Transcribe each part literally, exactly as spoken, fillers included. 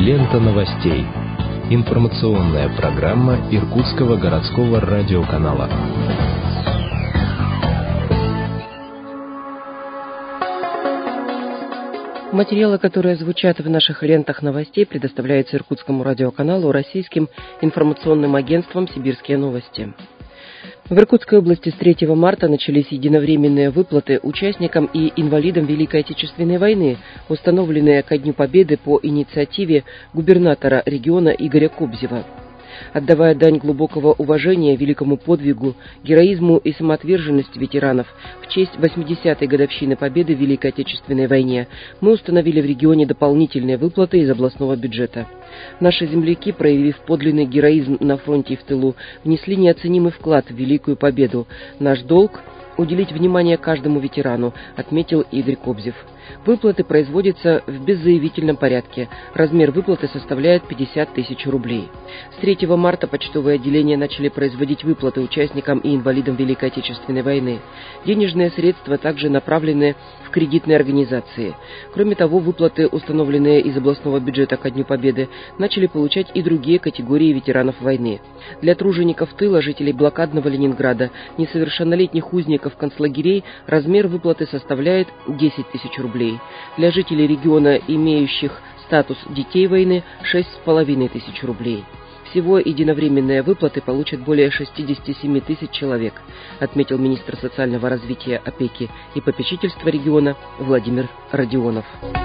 Лента новостей. Информационная программа Иркутского городского радиоканала. Материалы, которые звучат в наших лентах новостей, предоставляются Иркутскому радиоканалу российским информационным агентством «Сибирские новости». В Иркутской области с третьего марта начались единовременные выплаты участникам и инвалидам Великой Отечественной войны, установленные ко Дню Победы по инициативе губернатора региона Игоря Кобзева. Отдавая дань глубокого уважения великому подвигу, героизму и самоотверженности ветеранов в честь восьмидесятой годовщины Победы в Великой Отечественной войне, мы установили в регионе дополнительные выплаты из областного бюджета. Наши земляки, проявив подлинный героизм на фронте и в тылу, внесли неоценимый вклад в Великую Победу. Наш долг – уделить внимание каждому ветерану, отметил Игорь Кобзев. Выплаты производятся в беззаявительном порядке. Размер выплаты составляет пятьдесят тысяч рублей. С третьего марта почтовые отделения начали производить выплаты участникам и инвалидам Великой Отечественной войны. Денежные средства также направлены в кредитные организации. Кроме того, выплаты, установленные из областного бюджета ко Дню Победы, начали получать и другие категории ветеранов войны. Для тружеников тыла, жителей блокадного Ленинграда, несовершеннолетних узников концлагерей размер выплаты составляет десять тысяч рублей. Для жителей региона, имеющих статус детей войны, шесть с половиной тысяч рублей. Всего единовременные выплаты получат более шестьдесят семь тысяч человек, отметил министр социального развития, опеки и попечительства региона Владимир Родионов.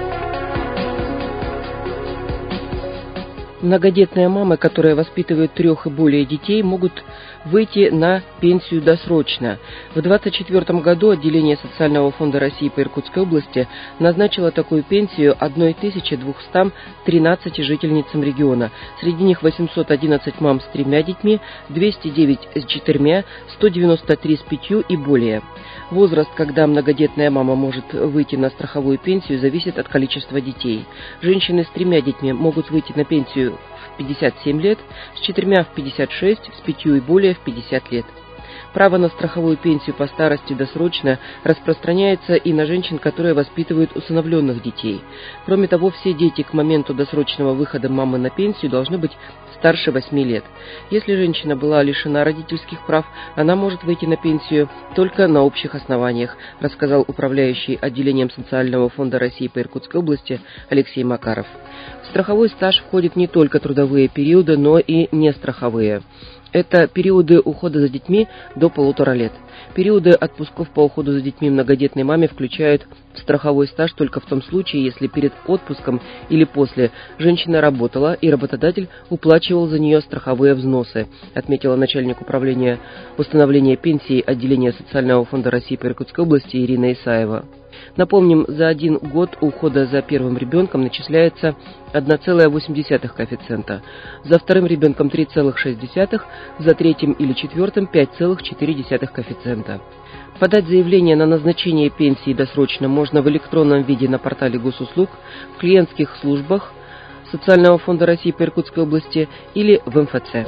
Многодетные мамы, которые воспитывают трех и более детей, могут выйти на пенсию досрочно. В две тысячи двадцать четвёртом году отделение Социального фонда России по Иркутской области назначило такую пенсию тысяче двумстам тринадцати жительницам региона. Среди них восемьсот одиннадцать мам с тремя детьми, двести девять с четырьмя, сто девяносто три с пятью и более. Возраст, когда многодетная мама может выйти на страховую пенсию, зависит от количества детей. Женщины с тремя детьми могут выйти на пенсию в пятьдесят семь лет, с четырьмя в пятьдесят шесть, с пятью и более в пятьдесят лет. Право на страховую пенсию по старости досрочно распространяется и на женщин, которые воспитывают усыновленных детей. Кроме того, все дети к моменту досрочного выхода мамы на пенсию должны быть старше восьми лет. Если женщина была лишена родительских прав, она может выйти на пенсию только на общих основаниях, рассказал управляющий отделением Социального фонда России по Иркутской области Алексей Макаров. В страховой стаж входят не только трудовые периоды, но и нестраховые. Это периоды ухода за детьми до полутора лет. Периоды отпусков по уходу за детьми многодетной маме включают в страховой стаж только в том случае, если перед отпуском или после женщина работала и работодатель уплачивал за нее страховые взносы, отметила начальник управления установления пенсий отделения Социального фонда России по Иркутской области Ирина Исаева. Напомним, за один год ухода за первым ребенком начисляется одна целая восемь десятых коэффициента, за вторым ребенком три целых шесть десятых, за третьим или четвертым пять целых четыре десятых коэффициента. Подать заявление на назначение пенсии досрочно можно в электронном виде на портале госуслуг, в клиентских службах Социального фонда России по Иркутской области или в эм эф цэ.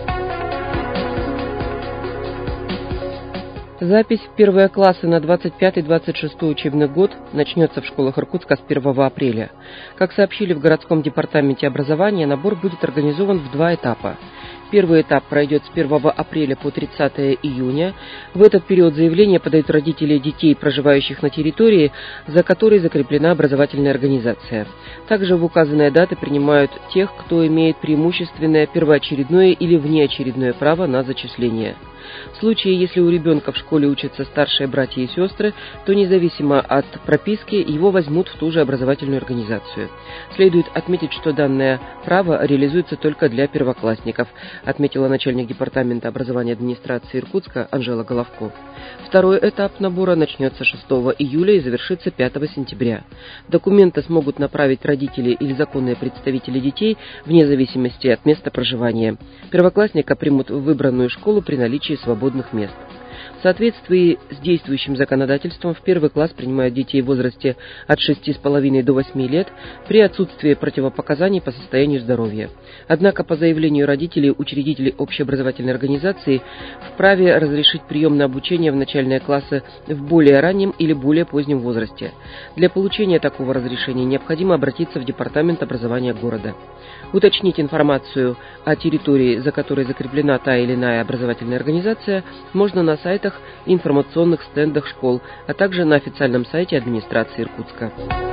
Запись в первые классы на двадцать пятый — двадцать шестой учебный год начнется в школах Иркутска с первого апреля. Как сообщили в городском департаменте образования, набор будет организован в два этапа. Первый этап пройдет с первого апреля по тридцатое июня. В этот период заявления подают родители детей, проживающих на территории, за которой закреплена образовательная организация. Также в указанные даты принимают тех, кто имеет преимущественное первоочередное или внеочередное право на зачисление. В случае, если у ребенка в школе учатся старшие братья и сестры, то независимо от прописки его возьмут в ту же образовательную организацию. Следует отметить, что данное право реализуется только для первоклассников, отметила начальник департамента образования администрации Иркутска Анжела Головко. Второй этап набора начнется шестого июля и завершится пятого сентября. Документы смогут направить родители или законные представители детей вне зависимости от места проживания. Первоклассника примут в выбранную школу при наличии свободных мест. В соответствии с действующим законодательством в первый класс принимают детей в возрасте от шести с половиной до восьми лет при отсутствии противопоказаний по состоянию здоровья. Однако по заявлению родителей учредители общеобразовательной организации вправе разрешить прием на обучение в начальные классы в более раннем или более позднем возрасте. Для получения такого разрешения необходимо обратиться в департамент образования города. Уточнить информацию о территории, за которой закреплена та или иная образовательная организация, можно на сайтах и информационных стендах школ, а также на официальном сайте администрации Иркутска.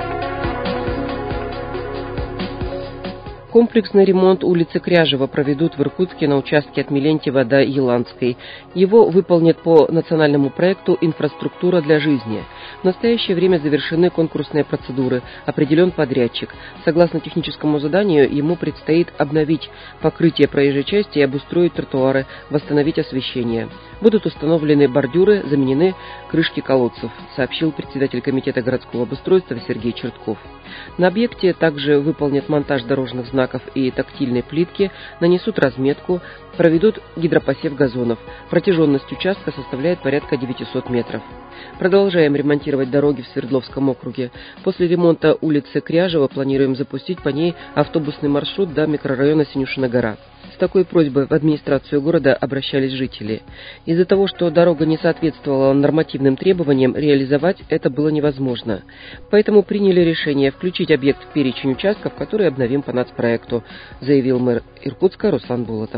Комплексный ремонт улицы Кряжева проведут в Иркутске на участке от Мелентьева до Еланской. Его выполнят по национальному проекту «Инфраструктура для жизни». В настоящее время завершены конкурсные процедуры, определен подрядчик. Согласно техническому заданию, ему предстоит обновить покрытие проезжей части и обустроить тротуары, восстановить освещение. Будут установлены бордюры, заменены крышки колодцев, сообщил председатель комитета городского обустройства Сергей Чертков. На объекте также выполнят монтаж дорожных знаков и тактильной плитки, нанесут разметку, проведут гидропосев газонов. Протяженность участка составляет порядка девятьсот метров. Продолжаем ремонтировать дороги в Свердловском округе. После ремонта улицы Кряжева планируем запустить по ней автобусный маршрут до микрорайона Синюшина гора. С такой просьбой в администрацию города обращались жители. Из-за того, что дорога не соответствовала нормативным требованиям, реализовать это было невозможно. Поэтому приняли решение включить объект в перечень участков, которые обновим по нацпроекту, заявил мэр Иркутска Руслан Болотов.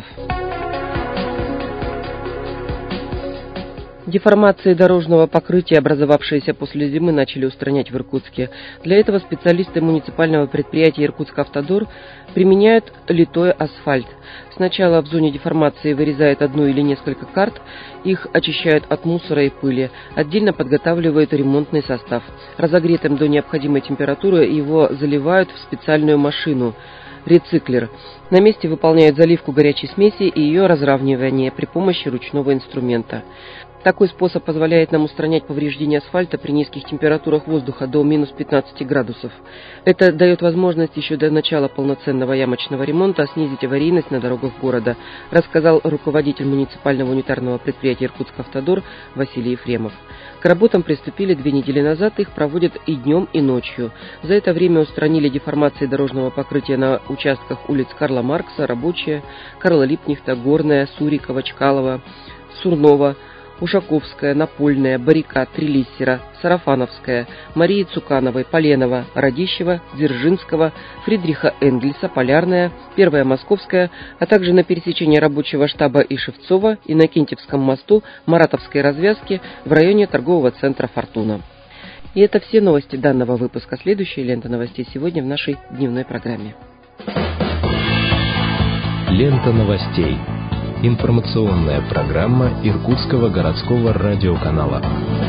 Деформации дорожного покрытия, образовавшиеся после зимы, начали устранять в Иркутске. Для этого специалисты муниципального предприятия «Иркутскавтодор» применяют литой асфальт. Сначала в зоне деформации вырезают одну или несколько карт, их очищают от мусора и пыли, отдельно подготавливают ремонтный состав. Разогретым до необходимой температуры его заливают в специальную машину – рециклер. На месте выполняют заливку горячей смеси и ее разравнивание при помощи ручного инструмента. Такой способ позволяет нам устранять повреждения асфальта при низких температурах воздуха до минус пятнадцати градусов. Это дает возможность еще до начала полноценного ямочного ремонта снизить аварийность на дорогах города, рассказал руководитель муниципального унитарного предприятия «Иркутскавтодор» Василий Ефремов. К работам приступили две недели назад, их проводят и днем, и ночью. За это время устранили деформации дорожного покрытия на участках улиц Карла Маркса, Рабочая, Карла Липнихта, Горная, Сурикова, Чкалова, Сурнова, Ушаковская, Напольная, Баррикад, Трилиссера, Сарафановская, Марии Цукановой, Поленова, Радищева, Дзержинского, Фридриха Энгельса, Полярная, Первая Московская, а также на пересечении рабочего штаба и Шевцова, и на Кентьевском мосту, Маратовской развязки в районе торгового центра «Фортуна». И это все новости данного выпуска. Следующая лента новостей сегодня в нашей дневной программе. Лента новостей. Информационная программа Иркутского городского радиоканала.